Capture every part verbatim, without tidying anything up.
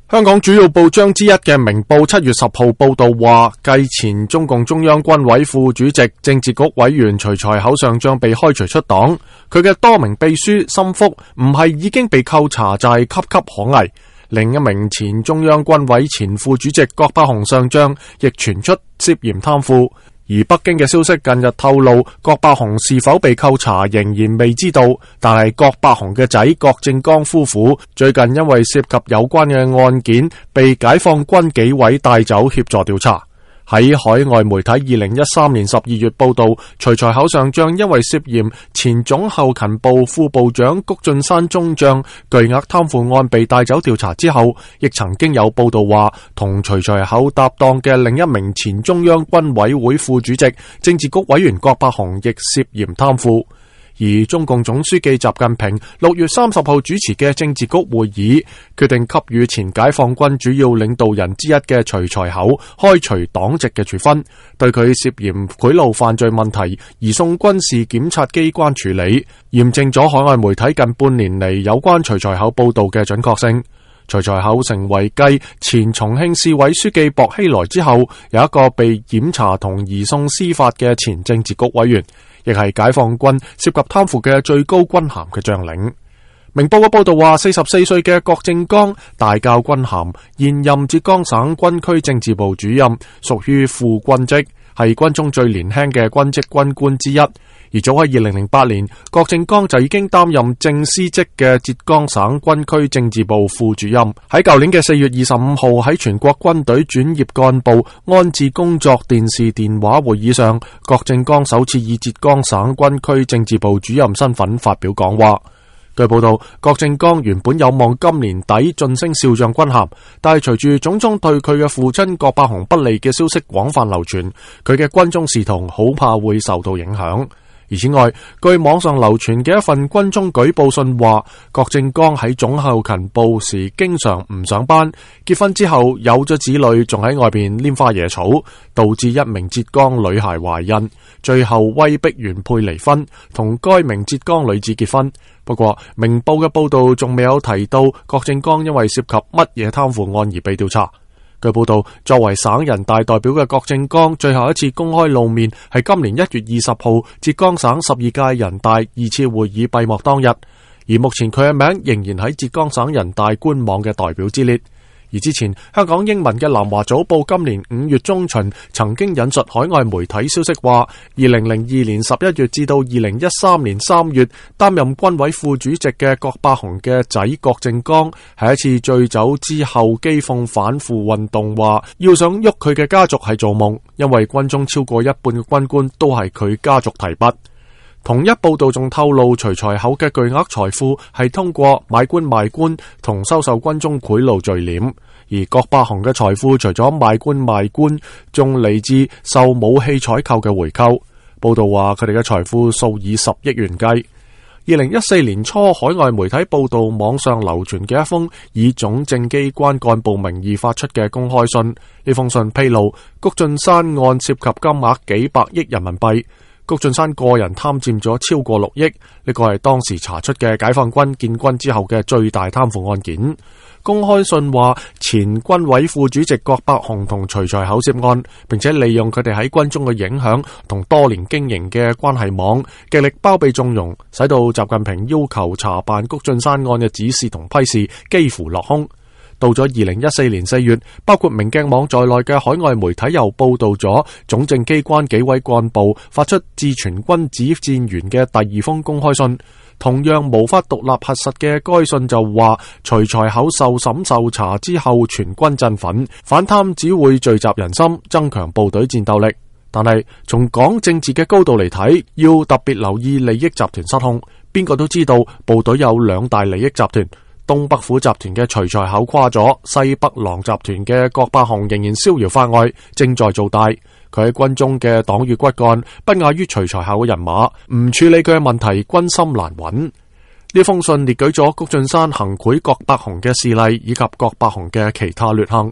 香港主要報章之一嘅明報七月十號報道話，繼前中共中央軍委副主席、政治局委員徐才厚上將被開除出黨，佢嘅多名秘書心腹唔係已經被扣查，就係岌岌可危。另一名前中央軍委前副主席郭伯雄上將亦傳出涉嫌貪腐。而北京嘅消息近日透露，郭伯雄是否被扣查仍然未知道，但係郭伯雄嘅仔郭正剛夫婦最近因為涉及有關嘅案件，被解放軍紀委帶走協助調查。喺海外媒體二零一三年十二月報道，徐才厚上將因為涉嫌前總後勤部副部長谷俊山中將巨額貪腐案被帶走調查之後，亦曾經有報道話，同徐才厚搭檔嘅另一名前中央軍委會副主席、政治局委員郭伯雄亦涉嫌貪腐。而中共總書記習近平六月三十號主持嘅政治局會議，決定給予前解放軍主要領導人之一嘅徐才厚開除黨籍嘅處分，對佢涉嫌賄賂犯罪問題移送軍事檢察機關處理，驗證咗海外媒體近半年嚟有關徐才厚報道嘅準確性。徐才厚成為繼前重慶市委書記薄熙來之後，有一個被檢查同移送司法嘅前政治局委員，亦係解放軍涉及貪腐嘅最高軍銜嘅將領。明報嘅報道話，四十四歲嘅郭正剛大校軍銜，現任浙江省軍區政治部主任，屬於副軍職，係軍中最年輕嘅軍職軍官之一。而早喺二零零八年，郭正剛就已經擔任正司職嘅浙江省軍區政治部副主任。喺舊年嘅四月二十五號，喺全國軍隊轉業幹部安置工作電視電話會議上，郭正剛首次以浙江省軍區政治部主任身份發表講話。據報道，郭正剛原本有望今年底晉升少將軍銜，但係隨住種種對佢嘅父親郭伯雄不利嘅消息廣泛流傳，佢嘅軍中仕途好怕會受到影響。而此外，據網上流傳嘅一份軍中舉報信話，郭正剛喺總後勤部時經常唔上班，結婚之後有咗子女，仲喺外邊拈花惹草，導致一名浙江女孩懷孕，最後威逼原配離婚，同該名浙江女子結婚。不過，明報嘅報道仲未有提到郭正剛因為涉及乜嘢貪腐案而被調查。據報道，作為省人大代表嘅郭正剛最後一次公開露面係今年一月二十號浙江省十二屆人大二次會議閉幕當日，而目前佢嘅名仍然喺浙江省人大官網嘅代表之列。而之前香港英文嘅南華早報今年五月中旬曾經引述海外媒體消息話，二零零二年十一月至到二零一三年三月擔任軍委副主席嘅郭伯雄嘅仔郭正剛喺一次醉酒之後譏諷反腐運動，話要想喐佢嘅家族係做夢，因為軍中超過一半嘅軍官都係佢家族提拔。同一報道仲透露，徐才厚嘅巨額財富係通過買官賣官同收受軍中賄賂聚斂，而郭伯雄嘅財富除咗買官賣官，仲嚟自受武器採購嘅回扣。報道話佢哋嘅財富數以十億元計。二零一四年初，海外媒體報道網上流傳嘅一封以總政機關幹部名義發出嘅公開信，呢封信披露谷俊山案涉及金額幾百億人民幣。谷俊山個人貪佔咗超過六億，呢個係當時查出嘅解放軍建軍之後嘅最大貪腐案件。公開信話，前軍委副主席郭伯雄同徐才厚涉案，並且利用佢哋喺軍中嘅影響同多年經營嘅關係網，極力包庇縱容，使到習近平要求查辦谷俊山案嘅指示同批示幾乎落空。到咗二零一四年四月，包括明鏡網在內嘅海外媒體又報道咗總政機關紀委幹部發出致全軍指戰員嘅第二封公開信，同樣無法獨立核實嘅該信就話，徐才厚受審受查之後全軍振奮，反貪只會聚集人心，增強部隊戰鬥力。但係從講政治嘅高度嚟睇，要特別留意利益集團失控。邊個都知道部隊有兩大利益集團，東北虎集團嘅徐才厚垮咗，西北狼集團嘅郭伯雄仍然逍遙法外，正在做大。佢喺軍中嘅黨羽骨幹不亞於徐才厚嘅人馬，唔處理佢嘅問題，軍心難穩。呢封信列舉咗谷俊山行賄郭伯雄嘅事例，以及郭伯雄嘅其他劣行。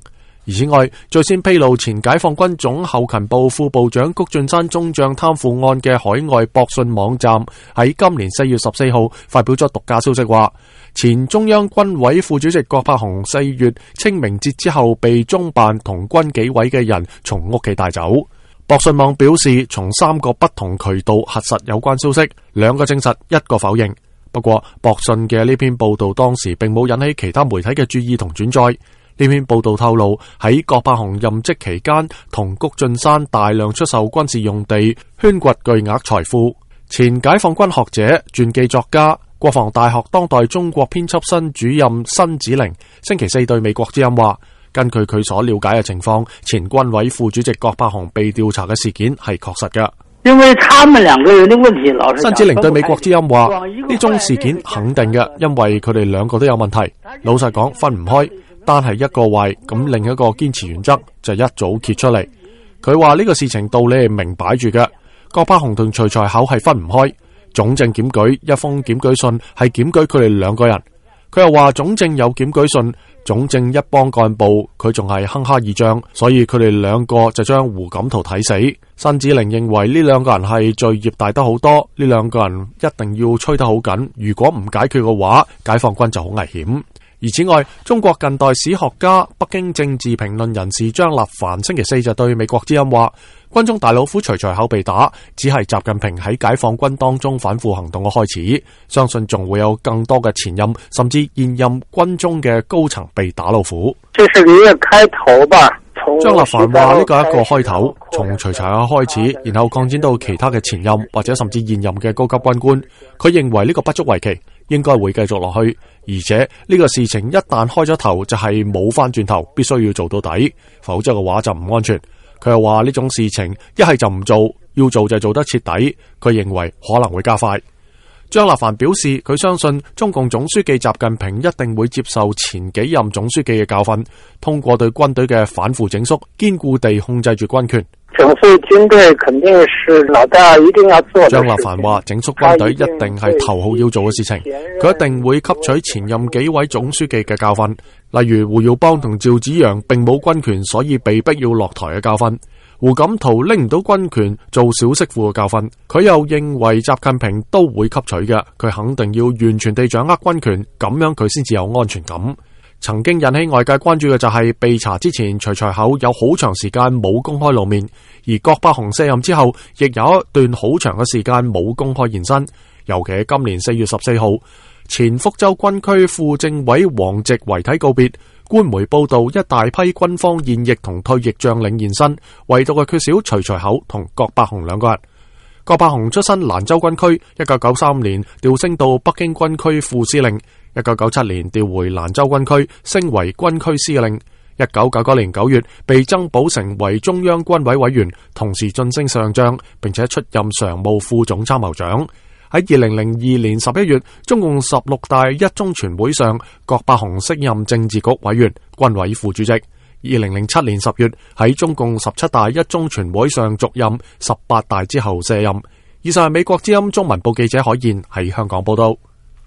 而此外，最先披露前解放軍總後勤部副部長谷俊山中將貪腐案嘅海外博信網站喺今年四月十四號發表咗獨家消息，話前中央軍委副主席郭伯雄四月清明節之後被中辦同軍紀委嘅人從屋企帶走。博信網表示，從三個不同渠道核實有關消息，兩個證實，一個否認。不過，博信嘅呢篇報道當時並冇引起其他媒體嘅注意同轉載。呢篇報道透露，喺郭伯雄任職期間，同谷俊山大量出售軍事用地，圈掘巨額財富。前解放軍學者、傳記作家、國防大學當代中國編輯室主任辛子玲星期四對美國之音話，根據佢所了解嘅情況，前軍委副主席郭伯雄被調查嘅事件係確實嘅。 因為他們兩個人的問題，老實講， 辛子玲對美國之音話，呢宗事件肯定嘅，因為佢哋兩個都有問題。老實講，分唔開。單係一個壞，咁另一個堅持原則就一早揭出嚟。佢話呢個事情道理係明擺住嘅，郭伯雄同徐才厚係分唔開。總政檢舉一封檢舉信係檢舉佢哋兩個人。佢又話總政有檢舉信，總政一幫幹部佢仲係哼哈二將，所以佢哋兩個就將胡錦濤睇死。辛子玲認為呢兩個人係罪孽大得好多，呢兩個人一定要吹得好緊，如果唔解決嘅話，解放軍就好危險。而此外，中國近代史學家、北京政治評論人士張立凡星期四就對美國之音話，軍中大老虎徐才厚被打，只係習近平喺解放軍當中反腐行動嘅開始，相信仲會有更多嘅前任甚至現任軍中嘅高層被打老虎。 這是一個開頭吧。 張立凡話呢個係一個開頭，從徐才厚開始，然後擴展到其他嘅前任或者甚至現任嘅高級軍官。佢認為呢個不足為奇，應該會繼續落去，而且呢個事情一旦開咗頭就係冇翻轉頭，必須要做到底，否則嘅話就唔安全。佢又話呢種事情一係就唔做，要做就做得徹底。佢認為可能會加快。張立凡表示，佢相信中共總書記習近平一定會接受前幾任總書記嘅教訓，通過對軍隊嘅反腐整肅，堅固地控制住軍權。 整肅軍隊肯定是老大一定要做的。 張立凡話，整肅軍隊一定係頭號要做嘅事情，佢一定會吸取前任幾位總書記嘅教訓，例如胡耀邦同趙紫陽並冇軍權，所以被逼要落台嘅教訓。胡錦濤拎唔到軍權做小媳婦嘅教訓，佢又認為習近平都會吸取嘅，佢肯定要完全地掌握軍權，咁樣佢先至有安全感。曾經引起外界關注嘅就係被查之前，徐才厚有好長時間冇公開露面，而郭伯雄卸任之後，亦有一段好長嘅時間冇公開現身。尤其係今年四月十四號，前福州軍區副政委王直遺體告別，官媒報道一大批軍方現役同退役將領現身，唯獨係缺少徐才厚同郭伯雄兩個人。郭伯雄出身蘭州軍區，一九九三年調升到北京軍區副司令，一九九七年調回蘭州軍區，升為軍區司令。一九九九年九月被增補成為中央軍委委員，同時晉升上將，並且出任常務副總參謀長。喺二零零二年十一月，中共十六大一中全會上，郭伯雄升任政治局委員、軍委副主席。二零零七年十月，喺中共十七大一中全會上續任，十八大之後卸任。以上係美國之音中文部記者海燕喺香港報道。